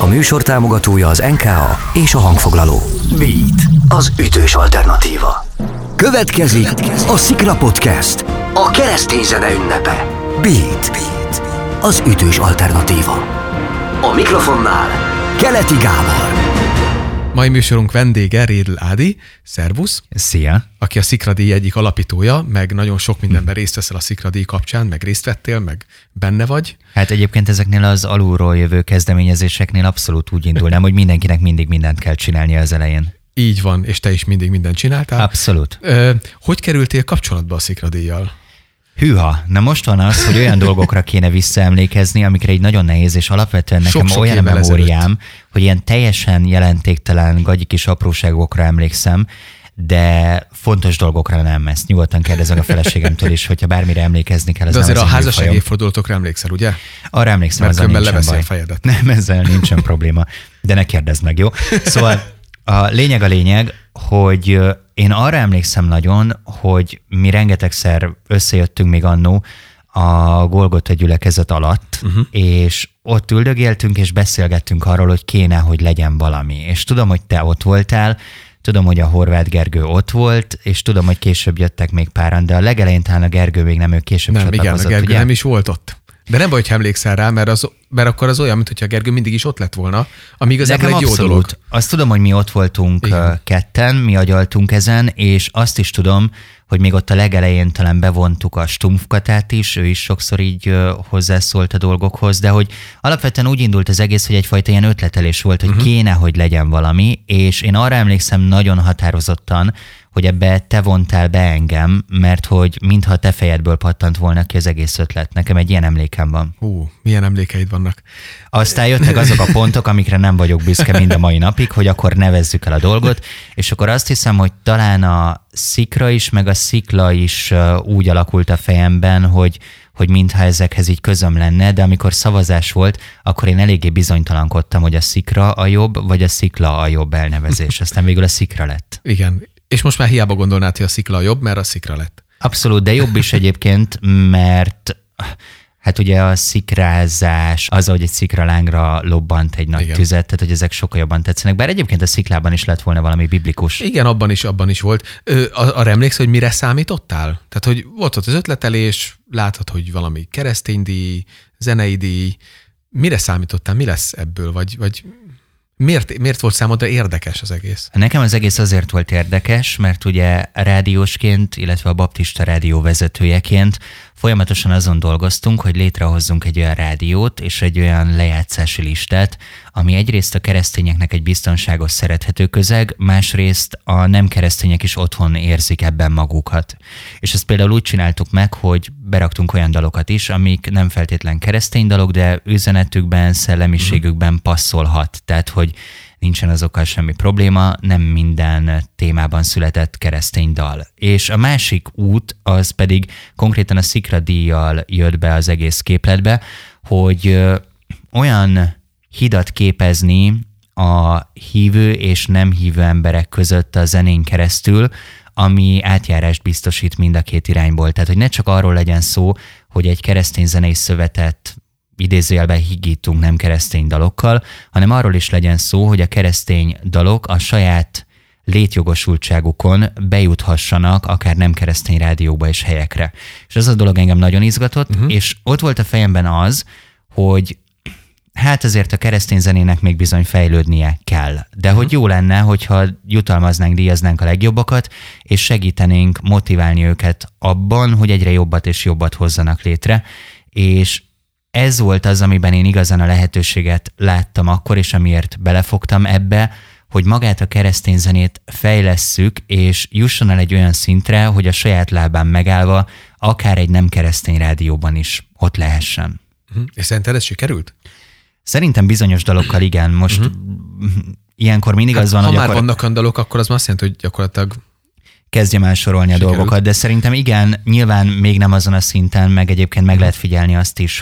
műsor támogatója az NKA és a hangfoglaló. Beat, az ütős alternatíva. Következik a Szikra Podcast, a keresztény zene ünnepe. Beat, az ütős alternatíva. A mikrofonnál Keleti Gábor. Mai műsorunk vendége Rédl Ádi, szervusz! Szia! Aki a Szikradíj egyik alapítója, meg nagyon sok mindenben részt veszel a Szikradíj kapcsán, meg részt vettél, meg benne vagy. Hát egyébként ezeknél az alulról jövő kezdeményezéseknél abszolút úgy indulnám, hogy mindenkinek mindig mindent kell csinálnia az elején. Így van, és te is mindig mindent csináltál. Abszolút. Hogy kerültél kapcsolatba a Szikradíjjal? Hűha, na most van az, hogy olyan dolgokra kéne visszaemlékezni, amikre így nagyon nehéz, és alapvetően nekem Sok-sok olyan a évvel memóriám, ezelőtt. hogy ilyen teljesen jelentéktelen, gagyi kis apróságokra emlékszem, de fontos dolgokra nem. Ezt nyugodtan kérdezem a feleségemtől is, hogyha bármire emlékezni kell. De azért a házassági évfordulatokra emlékszel, ugye? Arra emlékszem, Mert ezzel különben nincsen leveszi baj. a fejedet. Nem, ezzel nincsen probléma. De ne kérdezd meg, jó? Szóval a lényeg, hogy én arra emlékszem nagyon, hogy mi rengetegszer összejöttünk még annó a Golgota gyülekezet alatt, és ott üldögéltünk és beszélgettünk arról, hogy kéne, hogy legyen valami. És tudom, hogy te ott voltál, tudom, hogy a Horváth Gergő ott volt, és tudom, hogy később jöttek még páran, de a legelején talán a Gergő még nem, ő később Nem, igen, csatlakozott, a Gergő ugye? nem is volt ott. De nem baj, hogy emlékszel rá, mert akkor az olyan, mintha a Gergő mindig is ott lett volna, ami igazából Nekem egy jó abszolút. dolog. Azt tudom, hogy mi ott voltunk Igen. ketten, mi agyaltunk ezen, és azt is tudom, hogy még ott a legelején talán bevontuk a Stumpfkatát is, ő is sokszor így hozzászólt a dolgokhoz, de hogy alapvetően úgy indult az egész, hogy egyfajta ilyen ötletelés volt, hogy kéne, hogy legyen valami, és én arra emlékszem nagyon határozottan, hogy ebbe te vontál be engem, mert hogy mintha a te fejedből pattant volna ki az egész ötlet. Nekem egy ilyen emlékem van. Milyen emlékeid vannak. Aztán jöttek azok a pontok, amikre nem vagyok büszke mind a mai napig, hogy akkor nevezzük el a dolgot, és akkor azt hiszem, hogy talán a Szikra is, meg a Szikla is úgy alakult a fejemben, hogy mintha ezekhez így közöm lenne, de amikor szavazás volt, akkor én eléggé bizonytalankodtam, hogy a Szikra a jobb, vagy a Szikla a jobb elnevezés. Aztán végül a Szikra lett. Igen. És most már hiába gondolnád, hogy a Szikla a jobb, mert a Szikra lett. Abszolút, de jobb is egyébként, mert hát ugye a szikrázás, az, hogy egy szikralángra lobbant egy nagy tüzet, tehát hogy ezek sokkal jobban tetszenek. Bár egyébként a sziklában is lett volna valami biblikus. Igen, abban is volt. Arra emlékszel, hogy mire számítottál? Tehát, hogy volt ott az ötletelés, látod, hogy valami kereszténydíj, zenei díj. Mire számítottál? Mi lesz ebből? Vagy miért volt számodra érdekes az egész? Nekem az egész azért volt érdekes, mert ugye rádiósként, illetve a baptista rádió vezetőjeként folyamatosan azon dolgoztunk, hogy létrehozzunk egy olyan rádiót és egy olyan lejátszási listát, ami egyrészt a keresztényeknek egy biztonságos, szerethető közeg, másrészt a nem keresztények is otthon érzik ebben magukat. És ezt például úgy csináltuk meg, hogy beraktunk olyan dalokat is, amik nem feltétlen keresztény dalok, de üzenetükben, szellemiségükben passzolhat. Tehát, hogy nincsen azokkal semmi probléma, nem minden témában született keresztény dal. És a másik út az pedig konkrétan a Szikradíjjal jött be az egész képletbe, hogy olyan hidat képezni a hívő és nem hívő emberek között a zenén keresztül, ami átjárást biztosít mind a két irányból. Tehát, hogy ne csak arról legyen szó, hogy egy keresztény zenei szövetet idézőjelben higítunk nem keresztény dalokkal, hanem arról is legyen szó, hogy a keresztény dalok a saját létjogosultságukon bejuthassanak akár nem keresztény rádióba és helyekre. És az a dolog engem nagyon izgatott, és ott volt a fejemben az, hogy hát azért a keresztény zenének még bizony fejlődnie kell. De hogy jó lenne, hogyha jutalmaznánk, díjaznánk a legjobbakat, és segítenénk motiválni őket abban, hogy egyre jobbat és jobbat hozzanak létre, és ez volt az, amiben én igazán a lehetőséget láttam akkor, és amiért belefogtam ebbe, hogy magát a keresztény zenét fejlesszük, és jusson el egy olyan szintre, hogy a saját lábán megállva akár egy nem keresztény rádióban is ott lehessen. És szerinted ez sikerült? Szerintem bizonyos dalokkal igen. Most ilyenkor mindig az van, ha hogy már akkor vannak olyan dalok, akkor az azt jelenti, hogy gyakorlatilag kezdjem el sorolni sikerült. A dolgokat, de szerintem igen, nyilván még nem azon a szinten, meg egyébként meg lehet figyelni azt is,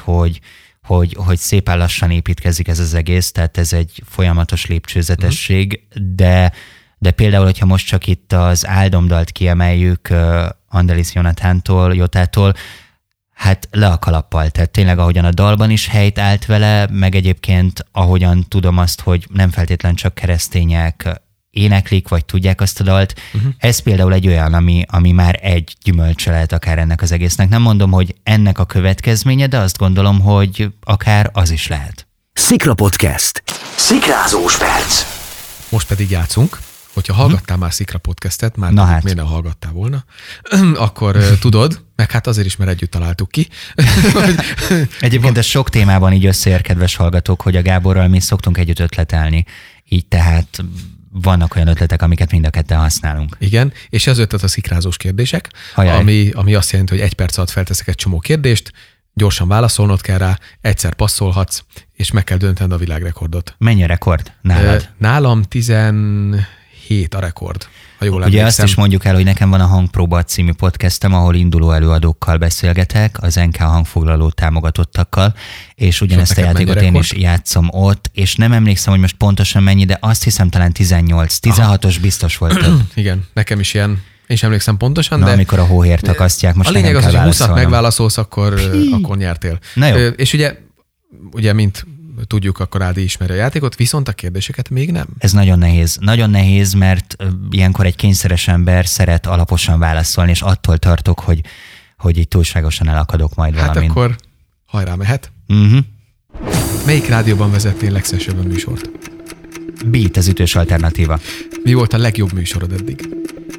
hogy szépen lassan építkezik ez az egész, tehát ez egy folyamatos lépcsőzetesség, de például, hogyha most csak itt az áldomdalt kiemeljük Andelis Jonatántól, Jotától, Hát le a kalappal, tehát tényleg ahogyan a dalban is helyt állt vele, meg egyébként ahogyan tudom azt, hogy nem feltétlen csak keresztények éneklik, vagy tudják azt a dalt. Ez például egy olyan, ami már egy gyümölcse lehet akár ennek az egésznek. Nem mondom, hogy ennek a következménye, de azt gondolom, hogy akár az is lehet. Szikra Podcast. Szikrázós perc. Most pedig játszunk. Hogyha hallgattál már Szikra Podcastet, már miért nem hallgattál volna, akkor tudod, meg hát azért is, mert együtt találtuk ki. Egyébként ez sok témában így összeér, kedves hallgatók, hogy a Gáborral mi szoktunk együtt ötletelni. Így tehát vannak olyan ötletek, amiket mind a ketten használunk. Igen, és ez ötlet a szikrázós kérdések, ami azt jelenti, hogy 1 perc alatt felteszek egy csomó kérdést, gyorsan válaszolnod kell rá, egyszer passzolhatsz, és meg kell döntened a világrekordot. Mennyi a rekord nálad? Nálam 17 a rekord. Ugye azt is mondjuk el, hogy nekem van a Hangpróba című podcastem, ahol induló előadókkal beszélgetek, az NK hangfoglaló támogatottakkal, és ugyanezt a játékot én is játszom ott, és nem emlékszem, hogy most pontosan mennyi, de azt hiszem talán 18-16-os biztos volt több. Igen, nekem is ilyen, én sem emlékszem pontosan, de amikor a hóhért akasztják, most a lényeg az, hogy 20-at megválaszolsz, akkor nyertél. Na jó. És ugye, mint tudjuk, akkor Ádi ismeri a játékot, viszont a kérdéseket még nem. Ez nagyon nehéz. Nagyon nehéz, mert ilyenkor egy kényszeres ember szeret alaposan válaszolni, és attól tartok, hogy így túlságosan elakadok majd valamin. Hát akkor hajrá mehet. Melyik rádióban vezettél legszívesebben műsort? Beat, az ütős alternatíva. Mi volt a legjobb műsorod eddig?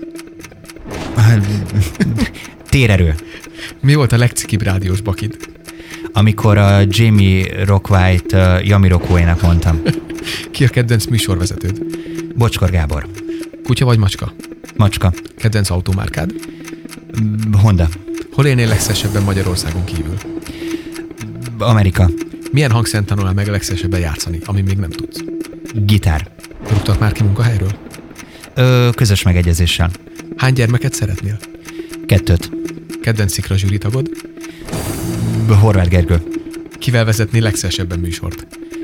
Térerő. Mi volt a legcikibb rádiós bakid? Amikor a Jamie Rockwhite Jamiroquai-nak mondtam. Ki a kedvenc műsorvezetőd? Bocskor Gábor. Kutya vagy macska? Macska. Kedvenc automárkád? Honda. Hol élnél legszívesebben Magyarországon kívül? Amerika. Milyen hangszert tanulnál meg a legszívesebben játszani, ami még nem tudsz? Gitár. Rúgtak már ki munkahelyről? Közös megegyezéssel. Hány gyermeket szeretnél? 2. Kedvenc szikra zsűritagod? Horváth Gergő. Kivel vezetnél legszívesebben műsort?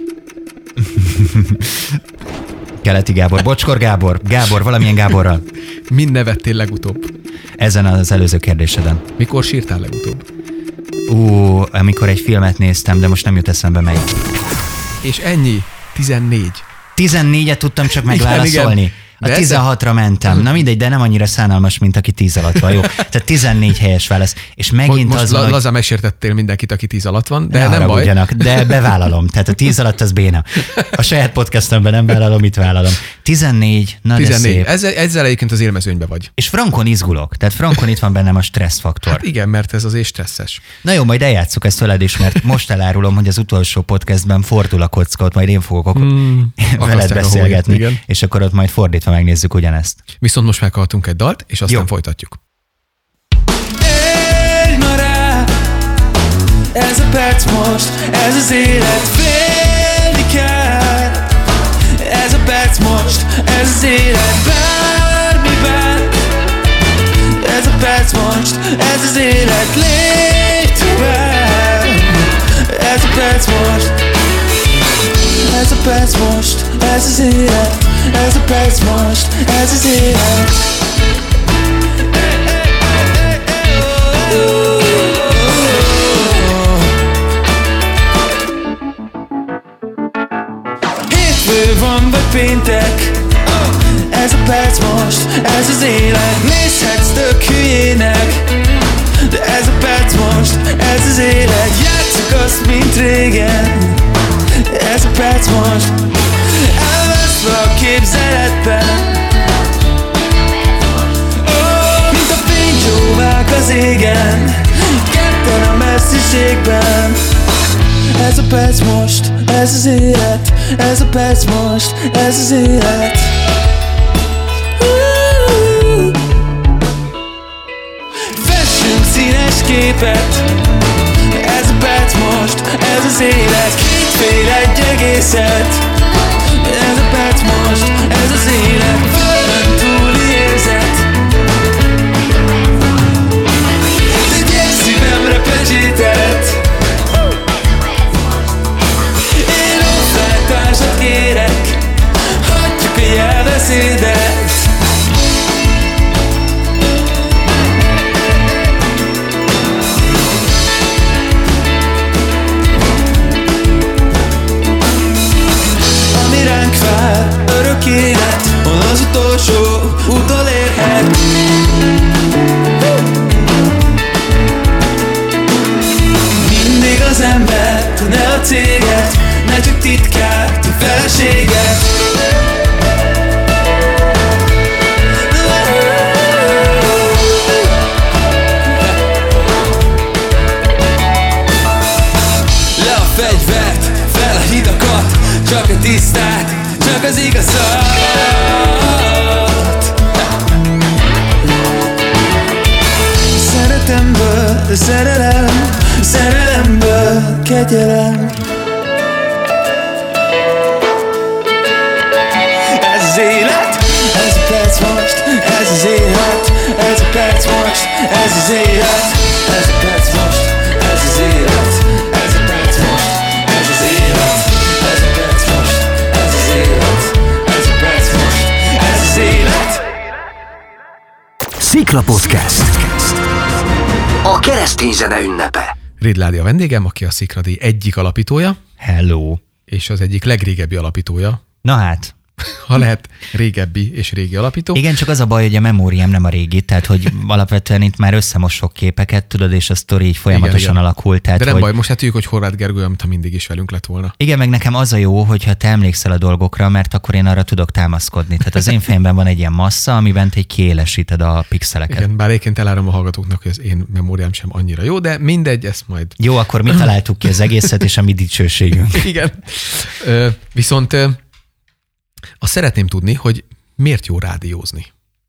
Keleti Gábor. Bocskor Gábor. Gábor, valamilyen Gáborral. Mind nevettél legutóbb? Ezen az előző kérdéseden. Mikor sírtál legutóbb? Amikor egy filmet néztem, de most nem jut eszembe melyik. És ennyi? 14. 14-et tudtam csak megválaszolni. Igen. A 16-ra mentem. Na mindegy, de nem annyira szánalmas, mint aki 10 alatt van. Jó. Tehát 14 helyes válasz. És megint most az van, lazán megsértettél mindenkit, aki 10 alatt van, de nem baj. De bevállalom. Tehát a 10 alatt az béna. A saját podcastomban nem vállalom, itt vállalom. 14, na 14. De szép. Ezzel egyébként az élmezőnybe vagy. És frankon izgulok. Tehát frankon itt van bennem a stresszfaktor. Hát igen, mert ez azért stresszes. Na jó, majd eljátsszuk ezt veled is, mert most elárulom, hogy az utolsó podcastben fordul a kocka, ott majd én fogok veled beszélgetni, és akkor ott majd fordítva megnézzük ugyanezt. Viszont most meghallgatunk egy dalt, és aztán folytatjuk. Élj ma rá, ez a perc most, ez az élet, félni kell. Ez a perc most, ez az élet, bármiben. Ez a perc most, ez az élet, légy tovább. Ez a perc most, ez a perc most, ez az élet. Ez a perc most, ez az élet. Hétfő van vagy péntek, ez a perc most, ez az élet. Nézhetsz tök hülyének, de ez a perc most, ez az élet. Játsszuk azt, mint régen, ez a perc most. Elveszve a képzeletben, mint a fénycsóvák az égen, ketten a messziségben. Ez a perc most, ez az élet. Ez a perc most, ez az élet. Fessünk színes képet. Ez a perc most, ez az élet. Két fél egy egészet. Ez a perc most, ez az élet. Földön túli érzet. Tegyél szívemre pecsétet. Én osztálytársat kérek, hagyjuk a jelbeszédet. ne csak titkát, feleséget. Le a fegyvert, fel a hidakat, csak a tisztát, csak az igazat. Szeretemből, de szerelemből kegyelem. Ez az élet, ez a perc most, ez az élet, ez a perc most, ez az élet, ez a perc most, ez az élet, ez a perc most, ez az élet, ez a perc most, ez az élet, ez a perc most, ez az élet. Szikla Podcast. A keresztény zene ünnepe. Réd Ládi a vendégem, aki a Szikradi egyik alapítója. Hello. És az egyik legrégebbi alapítója. Na hát. Ha lehet, régebbi és régi alapító. Igen, csak az a baj, hogy a memóriám nem a régi, tehát hogy alapvetően itt már összemosok képeket, tudod, és a sztori így folyamatosan igen. alakult. Tehát, de nem hogy... baj, most hát tudjuk, hogy Horváth Gergő, amit mindig is velünk lett volna. Igen, meg nekem az a jó, hogyha te emlékszel a dolgokra, mert akkor én arra tudok támaszkodni. Tehát az én fejemben van egy ilyen massza, amiben te kiélesíted a pixeleket. Igen, bár egyébként elárom a hallgatóknak, hogy az én memóriám sem annyira jó, de mindegy, ezt majd... Jó, akkor mi találtuk ki az egészet, és a mi dicsőségünk. Igen. Viszont azt szeretném tudni, hogy miért jó rádiózni?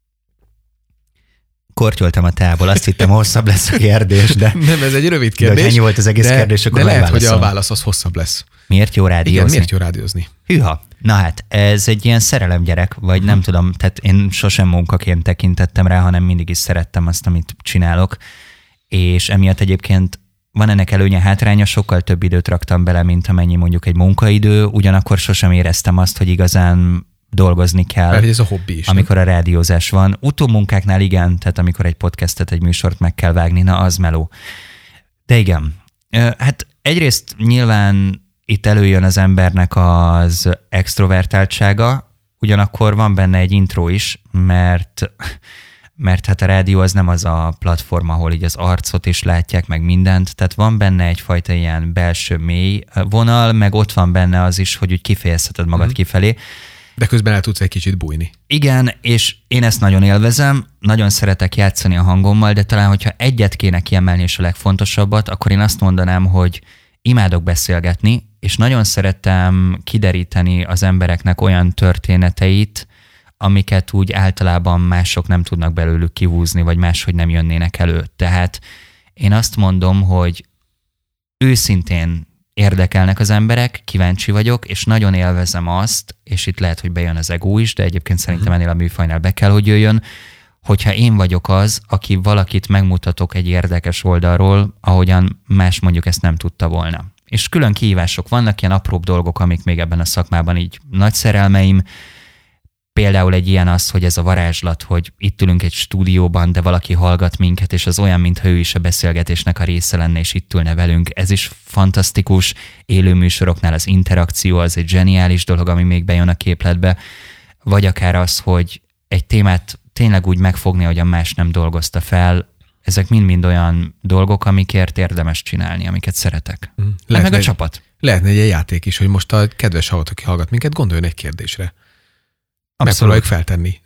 Kortyoltam a tából, azt hittem hosszabb lesz a kérdés, de... Nem, ez egy rövid kérdés. De ennyi volt az egész kérdés, akkor de lehet, hogy a válasz az hosszabb lesz. Miért jó rádiózni? Igen, miért jó rádiózni? Hűha. Na hát, ez egy ilyen szerelemgyerek, vagy nem tudom, tehát én sosem munkaként tekintettem rá, hanem mindig is szerettem azt, amit csinálok, és emiatt egyébként van ennek előnye, hátránya, sokkal több időt raktam bele, mint amennyi mondjuk egy munkaidő, ugyanakkor sosem éreztem azt, hogy igazán dolgozni kell. Mert ez a hobbi is. Amikor nem? A rádiózás van. Utómunkáknál igen, tehát amikor egy podcastet, egy műsort meg kell vágni, na az meló. De igen, hát egyrészt nyilván itt előjön az embernek az extrovertáltsága, ugyanakkor van benne egy intro is, mert hát a rádió az nem az a platform, ahol így az arcot is látják, meg mindent, tehát van benne egyfajta ilyen belső mély vonal, meg ott van benne az is, hogy úgy kifejezheted magad kifelé. De közben el tudsz egy kicsit bújni. Igen, és én ezt nagyon élvezem, nagyon szeretek játszani a hangommal, de talán, hogyha egyet kéne kiemelni, és a legfontosabbat, akkor én azt mondanám, hogy imádok beszélgetni, és nagyon szeretem kideríteni az embereknek olyan történeteit, amiket úgy általában mások nem tudnak belőlük kihúzni, vagy máshogy nem jönnének elő. Tehát én azt mondom, hogy őszintén érdekelnek az emberek, kíváncsi vagyok, és nagyon élvezem azt, és itt lehet, hogy bejön az ego is, de egyébként szerintem ennél a műfajnál be kell, hogy jöjjön, hogyha én vagyok az, aki valakit megmutatok egy érdekes oldalról, ahogyan más mondjuk ezt nem tudta volna. És külön kihívások vannak, ilyen apróbb dolgok, amik még ebben a szakmában így nagy szerelmeim. Például egy ilyen az, hogy ez a varázslat, hogy itt ülünk egy stúdióban, de valaki hallgat minket, és az olyan, mintha ő is a beszélgetésnek a része lenne, és itt ülne velünk. Ez is fantasztikus. Élő műsoroknál az interakció, az egy zseniális dolog, ami még bejön a képletbe. Vagy akár az, hogy egy témát tényleg úgy megfogni, ahogyan más nem dolgozta fel. Ezek mind-mind olyan dolgok, amikért érdemes csinálni, amiket szeretek. Meg a csapat. Lehetne egy játék is, hogy most a kedves hallgató, aki hallgat minket, gondoljon egy kérdésre. Megpróbáljuk feltenni.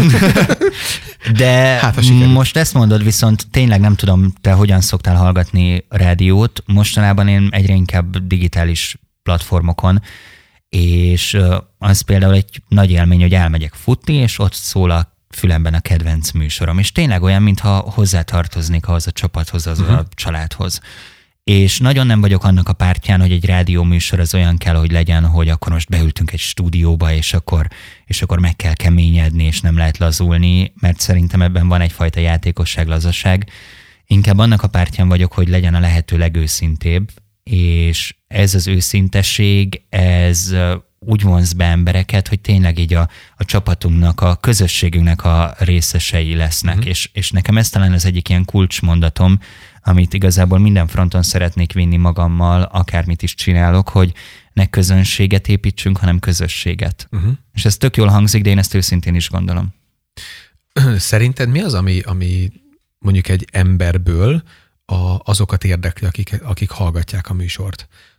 De hát, most ezt mondod, viszont tényleg nem tudom, te hogyan szoktál hallgatni rádiót. Mostanában én egyre inkább digitális platformokon, és az például egy nagy élmény, hogy elmegyek futni, és ott szól a fülemben a kedvenc műsorom. És tényleg olyan, mintha hozzátartoznék ahhoz a csapathoz, az a családhoz. És nagyon nem vagyok annak a pártján, hogy egy rádióműsor az olyan kell, hogy legyen, hogy akkor most beültünk egy stúdióba, és akkor meg kell keményedni, és nem lehet lazulni, mert szerintem ebben van egyfajta játékosság, lazaság. Inkább annak a pártján vagyok, hogy legyen a lehető legőszintébb, és ez az őszintesség, ez úgy vonz be embereket, hogy tényleg így a csapatunknak, a közösségünknek a részesei lesznek. És nekem ez talán az egyik ilyen kulcsmondatom, amit igazából minden fronton szeretnék vinni magammal, akármit is csinálok, hogy ne közönséget építsünk, hanem közösséget. És ez tök jól hangzik, de én ezt őszintén is gondolom. Szerinted mi az, ami mondjuk egy emberből azokat érdekli, akik hallgatják a műsort?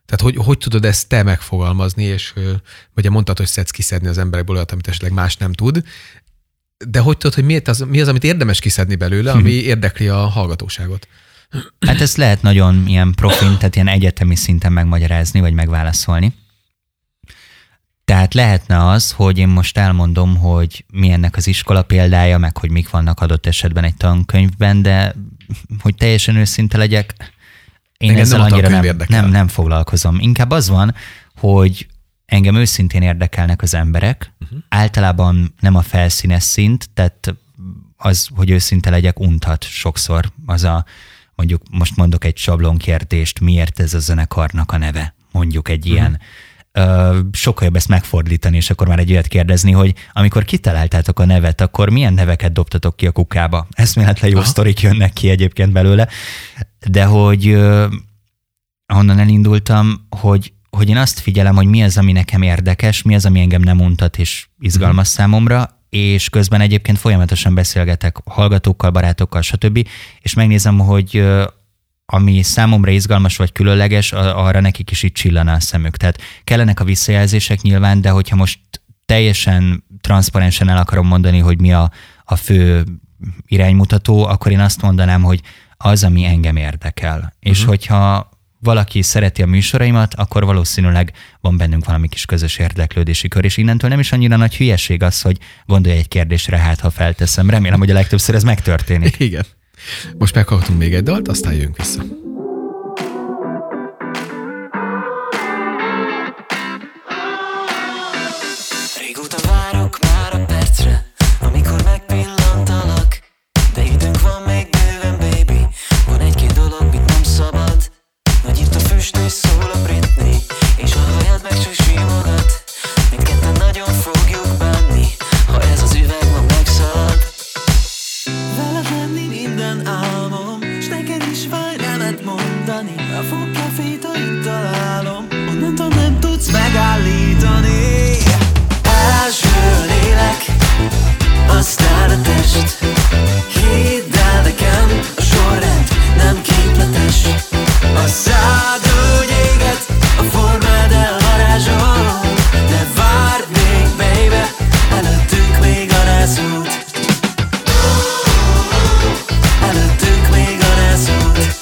Tehát hogy tudod ezt te megfogalmazni, és ugye mondtad, hogy szedsz kiszedni az emberekből olyat, amit esetleg más nem tud, de hogy tudod, hogy mi az, amit érdemes kiszedni belőle, ami érdekli a hallgatóságot? Hát ezt lehet nagyon ilyen profin, tehát ilyen egyetemi szinten megmagyarázni, vagy megválaszolni. Tehát lehetne az, hogy én most elmondom, hogy mi ennek az iskola példája, meg hogy mik vannak adott esetben egy tankönyvben, de hogy teljesen őszinte legyek, én engem ezzel annyira nem foglalkozom. Inkább az van, hogy engem őszintén érdekelnek az emberek, általában nem a felszínes szint, tehát az, hogy őszinte legyek, untat sokszor. Az a, mondjuk most mondok egy sablonkérdést, miért ez a zenekarnak a neve? Mondjuk egy ilyen. Sokkal jobb ezt megfordítani, és akkor már egy olyat kérdezni, hogy amikor kitaláltátok a nevet, akkor milyen neveket dobtatok ki a kukába? Eszméletlen jó sztorik jönnek ki egyébként belőle, de hogy ahonnan elindultam, hogy én azt figyelem, hogy mi az, ami nekem érdekes, mi az, ami engem nem untat és izgalmas számomra, és közben egyébként folyamatosan beszélgetek hallgatókkal, barátokkal, stb., és megnézem, hogy ami számomra izgalmas vagy különleges, arra nekik is így csillana a szemük. Tehát kellenek a visszajelzések nyilván, de hogyha most teljesen transzparensen el akarom mondani, hogy mi a fő iránymutató, akkor én azt mondanám, hogy az, ami engem érdekel. És hogyha valaki szereti a műsoraimat, akkor valószínűleg van bennünk valami kis közös érdeklődési kör, és innentől nem is annyira nagy hülyeség az, hogy gondolj egy kérdésre, hát ha felteszem. Remélem, hogy a legtöbbször ez megtörténik. Igen. Most meghallgatunk még egy dalt, aztán jövünk vissza. Régóta várok már a percre, amikor megpillantalak, de időnk van még bőven, baby. Van egy-két dolog, mit nem szabad. Nagy itt a füst és szól a Britney, és a hajad meg csak simogat. Mindketten nagyon fogjuk bánni, ha ez az üveg ma megszalad. Veled lenni minden álmom, s neked is fáj nemet mondani. A fogkefét, ha itt találom, onnantól nem tudsz megállítani. Első lélek, aztán a test. Hidd el nekem, a sorrend nem képletes. A szád úgy éget, a formád elvarázsol. De várj még, baby, előttünk még a rászút. Előttünk még a rászút.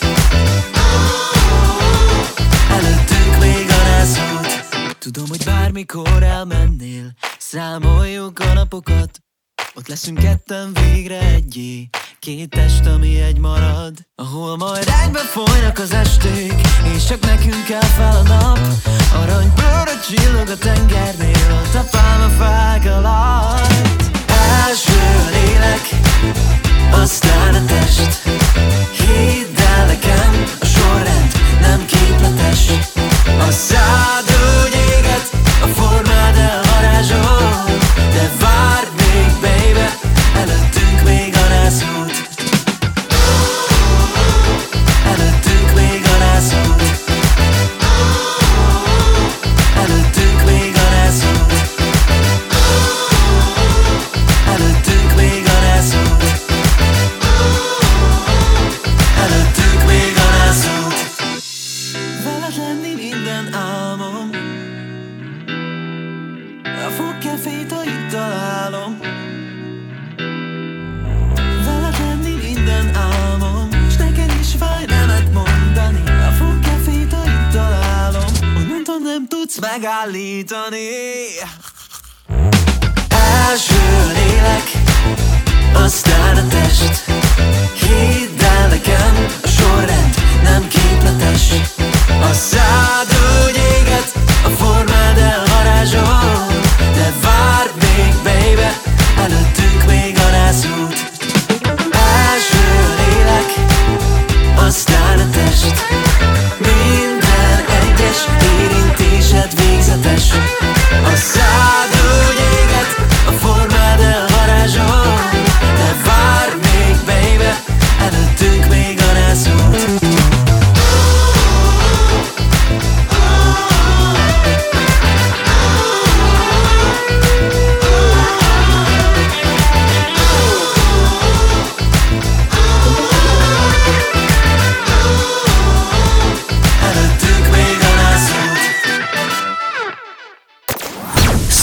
Előttünk még a rászút. Tudom, hogy bármikor elmennél, számoljuk a napokat. Ott leszünk ketten végre egyé, két test, ami egy marad. Ahol majd egybe folynak az esték, és csak nekünk kell fel a nap. Aranybőröd csillog a tengernél, ott a pálmafák alatt. Első lélek, aztán a test. Hidd el nekem, a sorrend nem képletes. A szád úgy éget, a formád elvarázsol. De várj még, baby, előttünk még a rászút. Előttünk még a rászút. Előttünk még a rászút. Előttünk még a rászút. Előttünk még a rászút. Veled lenni minden álmom. A fogkefét, ha itt találom. Veled lenni minden álmom, s neked is fáj nemet mondani. A fogkefét, ha itt találom, onnantól nem tudsz megállítani. Első lélek, aztán a test. Hidd el nekem, a sorrend nem képletes. A szád úgy éget, a formád elvarázsol. De várj még, baby, előttünk még a rászút. Első lélek, aztán a test. Minden egyes érintésed végzetes. A szád úgy éget, a formád elvarázsol. De várj még, baby, előttünk még a rászút.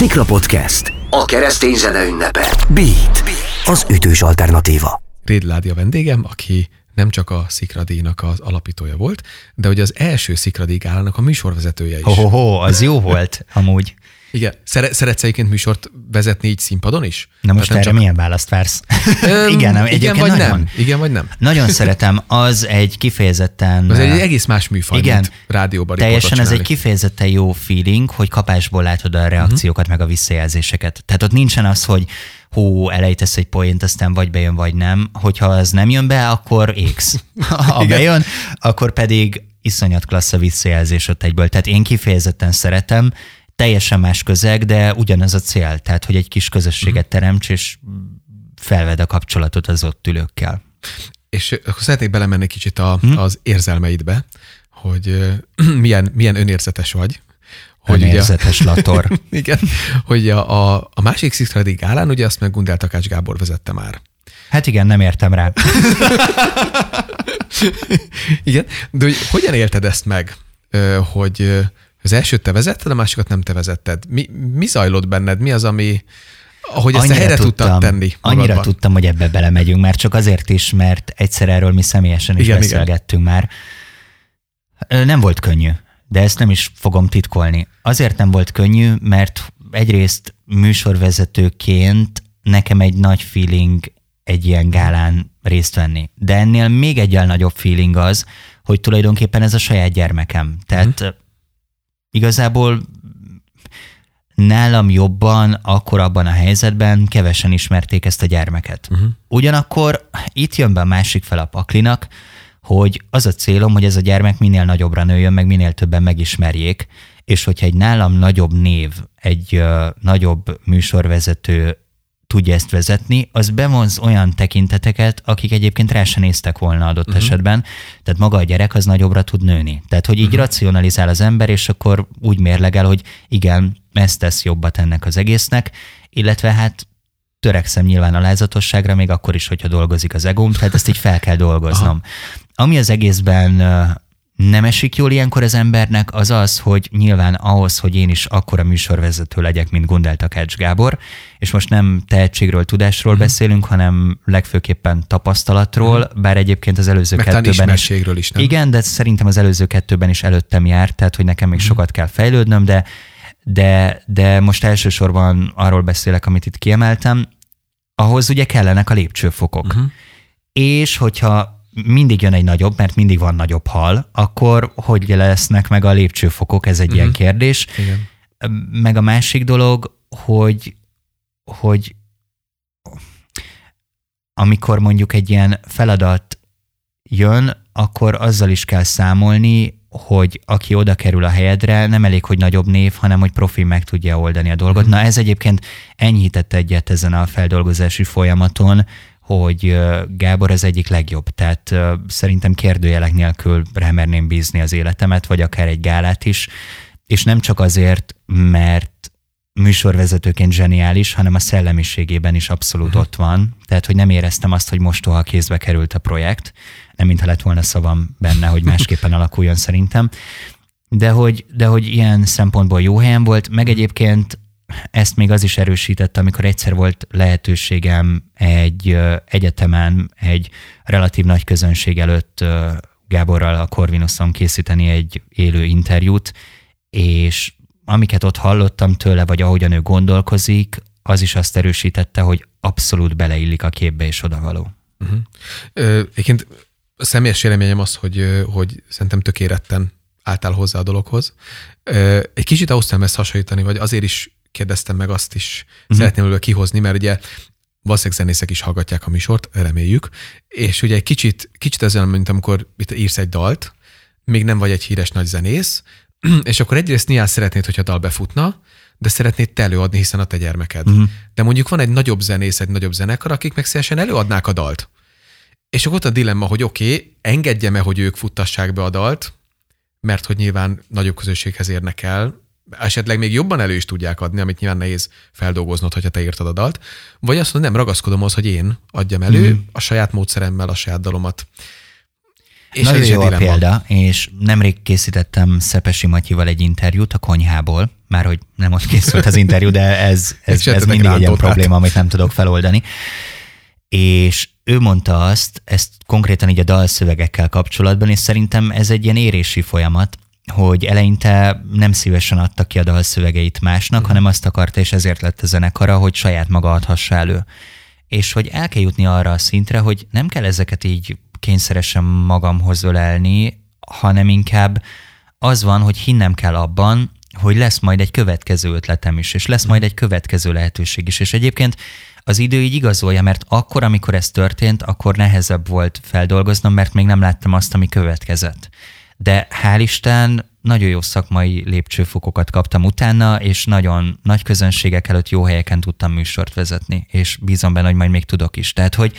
Szikra Podcast. A keresztény zene ünnepe. Beat. Az ütős alternatíva. Réd Ládia vendégem, aki nem csak a Szikradíjnak az alapítója volt, de hogy az első Szikradíj gálának a műsorvezetője is. Az jó volt amúgy. Igen. Szeretsz egyébként műsort vezetni így színpadon is? Na most erre milyen választ vársz? Igen vagy nem. Igen vagy nem. Nagyon szeretem, az egy kifejezetten... Az egy egész más műfaj, mint rádióban. Teljesen ez egy kifejezetten jó feeling, hogy kapásból látod a reakciókat, meg a visszajelzéseket. Tehát ott nincsen az, hogy elejtesz egy poént, aztán vagy bejön, vagy nem. Hogyha az nem jön be, akkor égsz. Ha bejön, akkor pedig iszonyat klassz a visszajelzés ott egyből. Tehát én kifejezetten szeretem, teljesen más közeg, de ugyanaz a cél. Tehát, hogy egy kis közösséget teremts, és felvedd a kapcsolatot az ott ülőkkel. És akkor szeretnék belemenni kicsit az érzelmeidbe, hogy milyen önérzetes vagy. Önérzetes lator. Igen, hogy a másik Szikradíj gálán ugye azt meg Gundel Takács Gábor vezette már. Hát igen, nem értem rá. Igen, de hogy hogyan élted ezt meg, hogy az elsőt te vezetted, a másikat nem te vezetted? Mi zajlott benned? Mi az, ahogy ezt helyre tudtad tenni magadban? Annyira tudtam, hogy ebbe belemegyünk, már csak azért is, mert egyszer erről mi személyesen is beszélgettünk már. Nem volt könnyű, de ezt nem is fogom titkolni. Azért nem volt könnyű, mert egyrészt műsorvezetőként nekem egy nagy feeling egy ilyen gálán részt venni. De ennél még egyel nagyobb feeling az, hogy tulajdonképpen ez a saját gyermekem. Tehát igazából nálam jobban, akkor abban a helyzetben kevesen ismerték ezt a gyermeket. Ugyanakkor itt jön be a másik fel a paklinak, hogy az a célom, hogy ez a gyermek minél nagyobbra nőjön, meg minél többen megismerjék, és hogyha egy nálam nagyobb név, egy nagyobb műsorvezető tudja ezt vezetni, az bevonz olyan tekinteteket, akik egyébként rá se néztek volna adott esetben. Tehát maga a gyerek az nagyobbra tud nőni. Tehát, hogy így racionalizál az ember, és akkor úgy mérlegel, hogy igen, ezt tesz jobbat ennek az egésznek, illetve hát törekszem nyilván alázatosságra, még akkor is, hogyha dolgozik az egóm, tehát ezt így fel kell dolgoznom. Ami az egészben nem esik jól ilyenkor az embernek, az az, hogy nyilván ahhoz, hogy én is akkora műsorvezető legyek, mint Gundel Takács Gábor, és most nem tehetségről, tudásról beszélünk, hanem legfőképpen tapasztalatról, bár egyébként az előző kettőben is nem? Igen, de szerintem az előző kettőben is előttem járt, tehát hogy nekem még sokat kell fejlődnöm, de most elsősorban arról beszélek, amit itt kiemeltem, ahhoz ugye kellenek a lépcsőfokok. És hogyha mindig jön egy nagyobb, mert mindig van nagyobb hal, akkor hogy lesznek meg a lépcsőfokok, ez egy ilyen kérdés. Igen. Meg a másik dolog, hogy amikor mondjuk egy ilyen feladat jön, akkor azzal is kell számolni, hogy aki oda kerül a helyedre, nem elég, hogy nagyobb név, hanem hogy profi meg tudja oldani a dolgot. Na ez egyébként enyhített egyet ezen a feldolgozási folyamaton, hogy Gábor az egyik legjobb. Tehát szerintem kérdőjelek nélkül remerném bízni az életemet, vagy akár egy gálát is. És nem csak azért, mert műsorvezetőként zseniális, hanem a szellemiségében is abszolút ott van. Tehát, hogy nem éreztem azt, hogy mostoha kézbe került a projekt. Nem mintha lett volna szavam benne, hogy másképpen alakuljon szerintem. De hogy ilyen szempontból jó helyen volt, meg egyébként ezt még az is erősítette, amikor egyszer volt lehetőségem egy egyetemen, egy relatív nagy közönség előtt Gáborral a Corvinuson készíteni egy élő interjút, és amiket ott hallottam tőle, vagy ahogyan ő gondolkozik, az is azt erősítette, hogy abszolút beleillik a képbe és odavaló. Egyébként a személyes véleményem az, hogy szerintem tökéletten álltál hozzá a dologhoz. Egy kicsit ahhoz tudom ezt hasonlítani, vagy azért is kérdeztem meg, azt is szeretném belőle kihozni, mert ugye valószínűleg zenészek is hallgatják a műsort, reméljük, és ugye egy kicsit ezzel, mint amikor itt írsz egy dalt, még nem vagy egy híres nagy zenész, és akkor egyrészt nyilván szeretnéd, hogyha a dal befutna, de szeretnéd te előadni, hiszen a te gyermeked. De mondjuk van egy nagyobb zenész, egy nagyobb zenekar, akik meg szívesen előadnák a dalt. És akkor ott a dilemma, hogy oké, engedjem-e, hogy ők futtassák be a dalt, mert hogy nyilván nagyobb közönséghez érnek el, esetleg még jobban elő is tudják adni, amit nyilván nehéz feldolgoznod, hogyha te írtad a dalt, vagy azt mondod, nem ragaszkodom az, hogy én adjam elő a saját módszeremmel a saját dalomat. És nagyon jó a példa, és nemrég készítettem Szepesi Matyival egy interjút a konyhából, már hogy nem ott készült az interjú, de ez mindig egy ilyen probléma, amit nem tudok feloldani. És ő mondta ezt konkrétan így a dalszövegekkel kapcsolatban, és szerintem ez egy ilyen érési folyamat, hogy eleinte nem szívesen adta ki a dalszövegeit másnak, hanem azt akarta, és ezért lett a zenekara, hogy saját maga adhassa elő. És hogy el kell jutni arra a szintre, hogy nem kell ezeket így kényszeresen magamhoz ölelni, hanem inkább az van, hogy hinnem kell abban, hogy lesz majd egy következő ötletem is, és lesz majd egy következő lehetőség is. És egyébként az idő így igazolja, mert akkor, amikor ez történt, akkor nehezebb volt feldolgoznom, mert még nem láttam azt, ami következett. De hál' Isten, nagyon jó szakmai lépcsőfokokat kaptam utána, és nagyon nagy közönségek előtt jó helyeken tudtam műsort vezetni, és bízom benne, hogy majd még tudok is. Tehát, hogy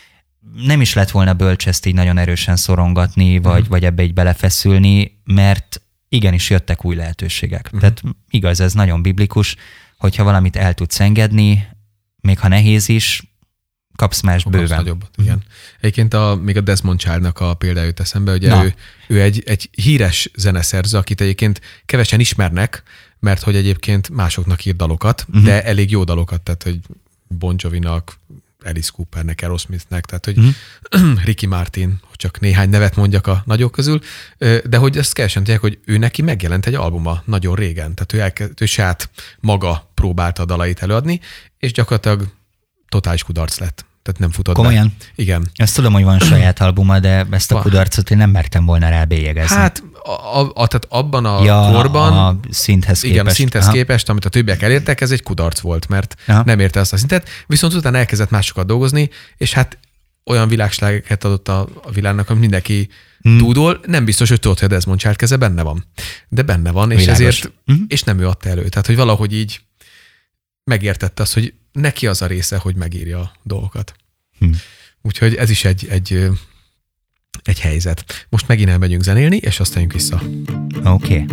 nem is lett volna bölcs ezt így nagyon erősen szorongatni, vagy ebbe így belefeszülni, mert igenis jöttek új lehetőségek. Tehát igaz, ez nagyon biblikus, hogyha valamit el tudsz engedni, még ha nehéz is, kapsz más bőven. Nagyobbat, igen. Egyébként még a Desmond Childnak a példája jut eszembe, hogy ő egy híres zeneszerző, akit egyébként kevesen ismernek, mert hogy egyébként másoknak ír dalokat, de elég jó dalokat, tehát hogy Bon Jovinak, Alice Coopernek, Aerosmithnek, tehát hogy Ricky Martin, hogy csak néhány nevet mondjak a nagyok közül, de hogy ezt kevesen tudják, hogy ő neki megjelent egy albuma nagyon régen, tehát ő saját maga próbálta a dalait előadni, és gyakorlatilag totális kudarc lett. Tehát nem futott komolyan? Be. Igen. Ezt tudom, hogy van saját albuma, de ezt a kudarcot én nem mertem volna rá bélyegezni. Hát, tehát abban a korban... a szinthez képest. Igen, a szinthez képest, amit a többiek elértek, ez egy kudarc volt, mert nem érte azt a szintet. Viszont utána elkezdett másokat dolgozni, és hát olyan világslágeket adott a világnak, amit mindenki tudol. Nem biztos, hogy tudod, hogy a Desmond Child keze benne van. De benne van, és ezért... És nem ő adta elő. Tehát, hogy valahogy így megértette azt, hogy neki az a része, hogy megírja a dolgokat. Úgyhogy ez is egy helyzet. Most megint elmegyünk zenélni, és aztán jönk vissza. Oké.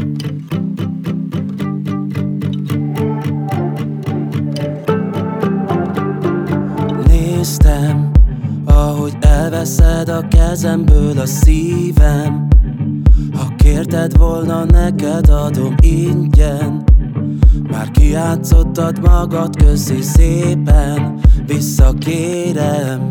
Néztem, ahogy elveszed a kezemből a szívem. Ha kérted volna, neked adom ingyen. Már kijátszottad magad közé szépen, visszakérem.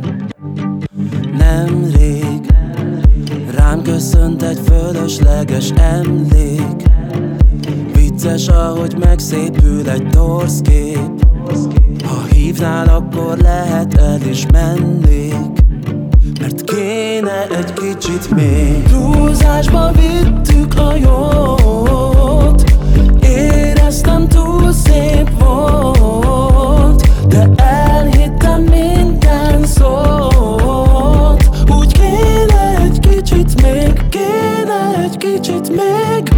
Nemrég rám köszönt egy fölösleges emlék. Vicces, ahogy megszépül egy torz kép. Ha hívnál, akkor lehet el is mennék, mert kéne egy kicsit még. Túlzásba vittük a jót, éreztem túl szép volt, de elhittem minden szót. Úgy kéne egy kicsit még, kéne egy kicsit még.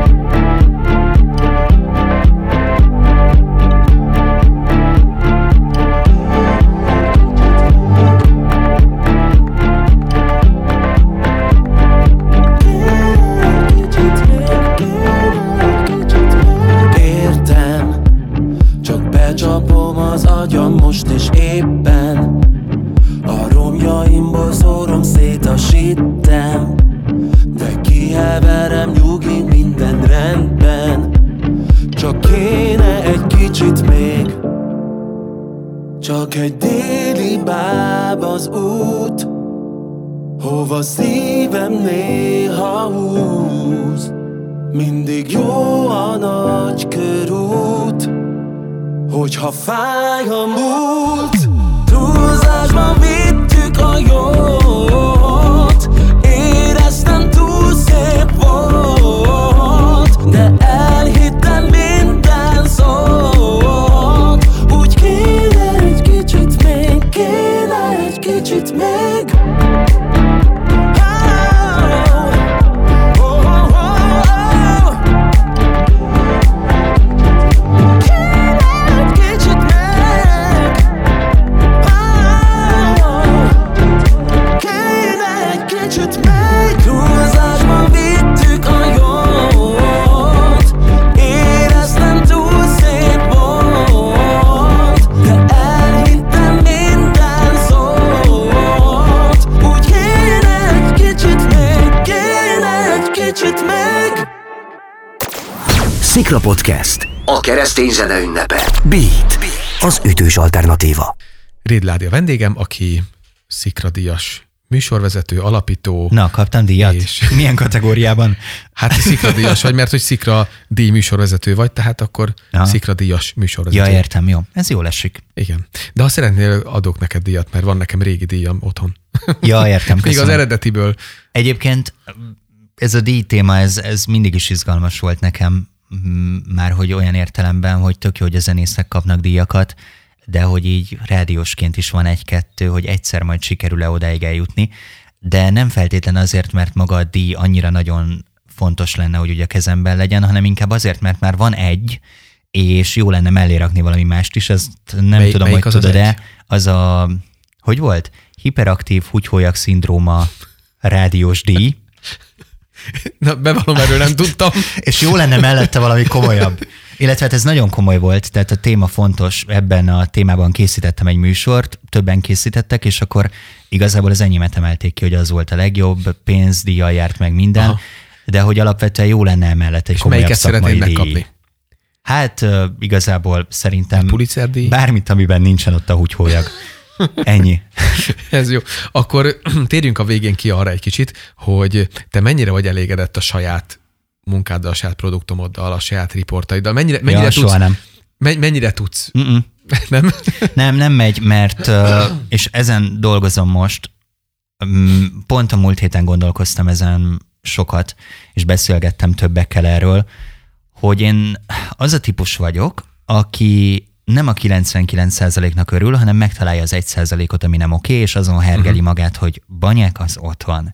Becsapom az agyam most és éppen a romjaimból szórom szét a sittem, de kiheverem, nyugi, minden rendben. Csak kéne egy kicsit még. Csak egy déli báb az út, hova szívem néha húz. Mindig jó a nagy körút, hogyha fáj a múlt. Túlzásban vittük a jót, éreztem túl szép volt, de elhittem minden szót. Úgy kéne egy kicsit még, kéne egy kicsit még. Szikra Podcast. A keresztény zene ünnepe. Beat. Az ütős alternatíva. Réd Ládia vendégem, aki szikradíjas műsorvezető, alapító. Na, kaptam díjat? És... Milyen kategóriában? Hát szikradíjas vagy, mert hogy szikradíj műsorvezető vagy, tehát akkor szikradíjas műsorvezető. Ja, értem, jó. Ez jól esik. Igen. De ha szeretnél, adok neked díjat, mert van nekem régi díjam otthon. Ja, értem, köszönöm. Még az eredetiből. Egyébként ez a díj téma, ez mindig is izgalmas volt nekem, már hogy olyan értelemben, hogy tök jó, hogy a zenészek kapnak díjakat, de hogy így rádiósként is van egy-kettő, hogy egyszer majd sikerül-e odáig eljutni, de nem feltétlen azért, mert maga a díj annyira nagyon fontos lenne, hogy ugye a kezemben legyen, hanem inkább azért, mert már van egy, és jó lenne mellé rakni valami mást is, ezt nem tudom, hogy tudod-e, az a, hogy volt? Hiperaktív húgyhólyak szindróma rádiós díj. Na, bevallom, erről nem tudtam. És jó lenne mellette valami komolyabb. Illetve hát ez nagyon komoly volt, tehát a téma fontos, ebben a témában készítettem egy műsort, többen készítettek, és akkor igazából az enyémet emelték ki, hogy az volt a legjobb, pénzdíjjal járt meg minden, aha, de hogy alapvetően jó lenne emellett egy komolyabb szakmai díj. Megkapni? Hát igazából szerintem bármit, amiben nincsen ott a húgyhólyak. Ennyi. Ez jó. Akkor térjünk a végén ki arra egy kicsit, hogy te mennyire vagy elégedett a saját munkáddal, a saját produktomoddal, a saját riportaiddal. Mennyire tudsz? Soha nem. Mennyire tudsz? Nem? Nem megy, mert, és ezen dolgozom most, pont a múlt héten gondolkoztam ezen sokat, és beszélgettem többekkel erről, hogy én az a típus vagyok, aki nem a 99%-nak örül, hanem megtalálja az 1%-ot, ami nem oké, és azon hergeli magát, hogy banyák, az ott van.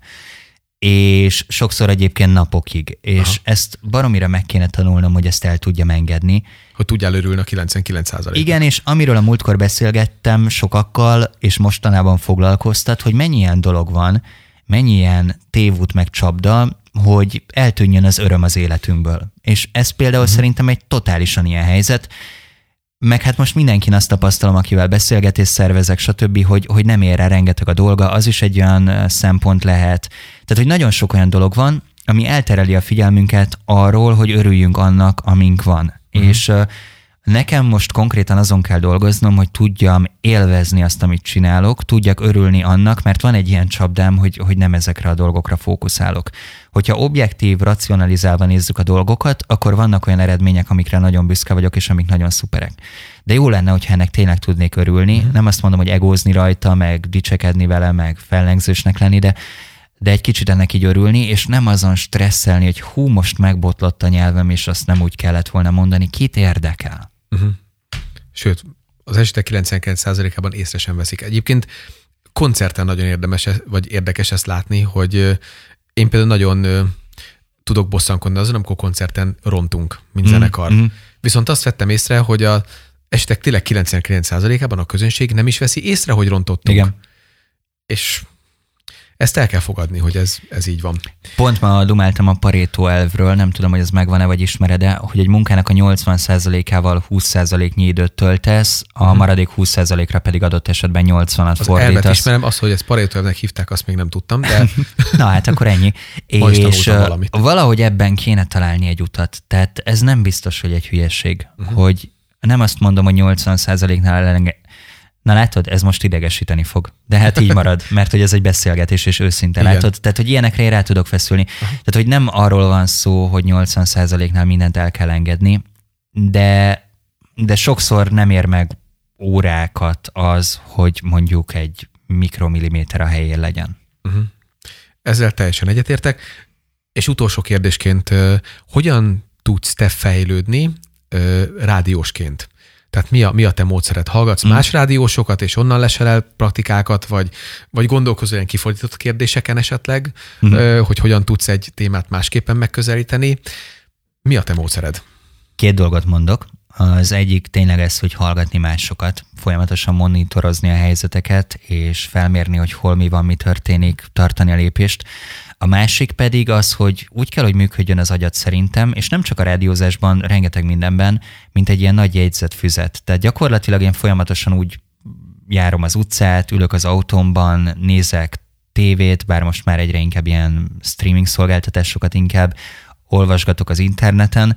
És sokszor egyébként napokig. És ezt baromira meg kéne tanulnom, hogy ezt el tudjam engedni. Hogy tudjál örülni a 99%-nak. Igen, és amiről a múltkor beszélgettem sokakkal, és mostanában foglalkoztat, hogy mennyi ilyen dolog van, mennyi ilyen tévút meg csapda, hogy eltűnjön az öröm az életünkből. És ez például szerintem egy totálisan ilyen helyzet, meg hát most mindenkin azt tapasztalom, akivel beszélgetés szervezek, stb., hogy nem ér rá rengeteg a dolga, az is egy olyan szempont lehet. Tehát, hogy nagyon sok olyan dolog van, ami eltereli a figyelmünket arról, hogy örüljünk annak, amink van. És nekem most konkrétan azon kell dolgoznom, hogy tudjam élvezni azt, amit csinálok, tudjak örülni annak, mert van egy ilyen csapdám, hogy nem ezekre a dolgokra fókuszálok. Hogyha objektív, racionalizálva nézzük a dolgokat, akkor vannak olyan eredmények, amikre nagyon büszke vagyok, és amik nagyon szuperek. De jó lenne, hogyha ennek tényleg tudnék örülni. Nem azt mondom, hogy egózni rajta, meg dicsekedni vele, meg fellengzősnek lenni, de egy kicsit ennek így örülni, és nem azon stresszelni, hogy hú, most megbotlott a nyelvem, és azt nem úgy kellett volna mondani. Kit érdekel? Sőt, az esetek 99%-ában észre sem veszik. Egyébként koncerten nagyon érdekes ezt látni, hogy én például nagyon tudok bosszankodni azon, amikor koncerten rontunk, mint zenekar. Viszont azt vettem észre, hogy az esetek tényleg 99%-ában a közönség nem is veszi észre, hogy rontottunk. Igen. És ezt el kell fogadni, hogy ez így van. Pont ma dumáltam a Pareto elvről, nem tudom, hogy ez megvan-e, vagy ismered-e, hogy egy munkának a 80%-ával 20%-nyi időt töltesz, a maradék 20%-ra pedig adott esetben 80-at az fordítasz. Elvet ismerem, azt, hogy ezt Pareto elvnek hívták, azt még nem tudtam, de... Na hát akkor ennyi. És valahogy ebben kéne találni egy utat. Tehát ez nem biztos, hogy egy hülyeség, hogy nem azt mondom, hogy 80%-nál Na látod, ez most idegesíteni fog. De hát így marad, mert hogy ez egy beszélgetés, és őszinte, igen, látod? Tehát, hogy ilyenekre én rá tudok feszülni. Tehát, hogy nem arról van szó, hogy 80%-nál mindent el kell engedni, de sokszor nem ér meg órákat az, hogy mondjuk egy mikromilliméter a helyén legyen. Ezzel teljesen egyetértek. És utolsó kérdésként, hogyan tudsz te fejlődni rádiósként? Tehát mi a te módszered? Hallgatsz más rádiósokat, és onnan lesel el praktikákat, vagy gondolkozol ilyen kifordított kérdéseken esetleg, hogy hogyan tudsz egy témát másképpen megközelíteni? Mi a te módszered? 2 dolgot mondok. Az egyik tényleg ez, hogy hallgatni másokat, folyamatosan monitorozni a helyzeteket, és felmérni, hogy hol mi van, mi történik, tartani a lépést. A másik pedig az, hogy úgy kell, hogy működjön az agyad szerintem, és nem csak a rádiózásban, rengeteg mindenben, mint egy ilyen nagy jegyzetfüzet. Tehát gyakorlatilag én folyamatosan úgy járom az utcát, ülök az autómban, nézek tévét, bár most már egyre inkább ilyen streaming szolgáltatásokat inkább olvasgatok az interneten,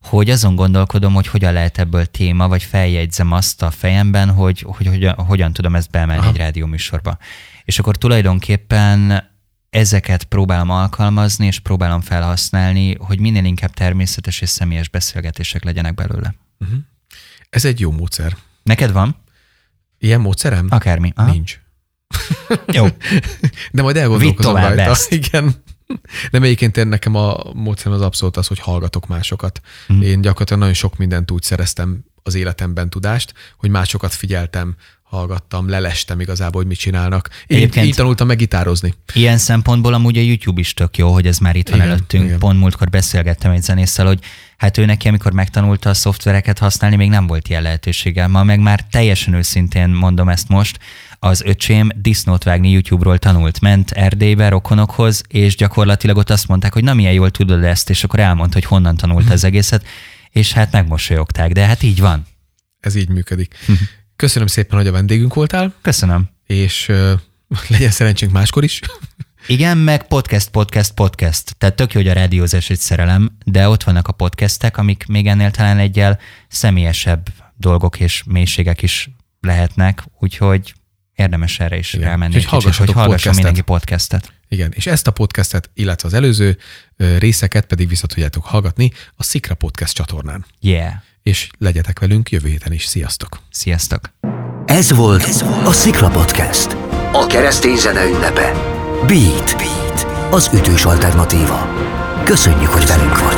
hogy azon gondolkodom, hogy hogyan lehet ebből téma, vagy feljegyzem azt a fejemben, hogy hogyan tudom ezt beemelni egy rádióműsorba. És akkor tulajdonképpen ezeket próbálom alkalmazni, és próbálom felhasználni, hogy minél inkább természetes és személyes beszélgetések legyenek belőle. Ez egy jó módszer. Neked van? Ilyen módszerem? Akármi. Aha. Nincs. Jó. De majd elgondolkozom rajta. Ezt. Igen. De egyébként nekem a módszerem az abszolút az, hogy hallgatok másokat. Én gyakorlatilag nagyon sok mindent úgy szereztem az életemben tudást, hogy másokat figyeltem, hallgattam, lelestem igazából, hogy mit csinálnak. Így tanultam meg gitározni. Ilyen szempontból amúgy a YouTube is tök jó, hogy ez már itt van előttünk. Igen. Pont múltkor beszélgettem egy zenésszel, hogy hát ő neki, amikor megtanulta a szoftvereket használni, még nem volt ilyen lehetősége. Ma meg már teljesen őszintén mondom ezt most, az öcsém disznót vágni YouTube-ról tanult, ment Erdélybe rokonokhoz, és gyakorlatilag ott azt mondták, hogy na milyen jól tudod ezt, és akkor elmondta, hogy honnan tanult az egészet, és hát megmosolyogták, de hát így van. Ez így működik. Köszönöm szépen, hogy a vendégünk voltál. Köszönöm. És legyen szerencsénk máskor is. Igen, meg podcast. Tehát tök jó, hogy a rádiózás egy szerelem, de ott vannak a podcastek, amik még ennél talán egyel személyesebb dolgok és mélységek is lehetnek, úgyhogy érdemes erre is rámenni. Hogy hallgasson mindenki podcastet. Igen, és ezt a podcastet, illetve az előző részeket pedig vissza tudjátok hallgatni a Szikra Podcast csatornán. Yeah. És legyetek velünk jövő héten is. Sziasztok! Sziasztok! Ez volt a Szikra Podcast. A keresztény zene ünnepe. Beat, az ütős alternatíva. Köszönjük, hogy velünk vagy.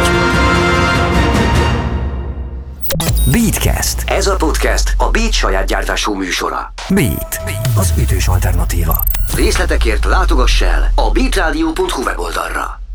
Beatcast. Ez a podcast a Beat saját gyártású műsora. Beat, az ütős alternatíva. Részletekért látogass el a beatradio.hu weboldalra.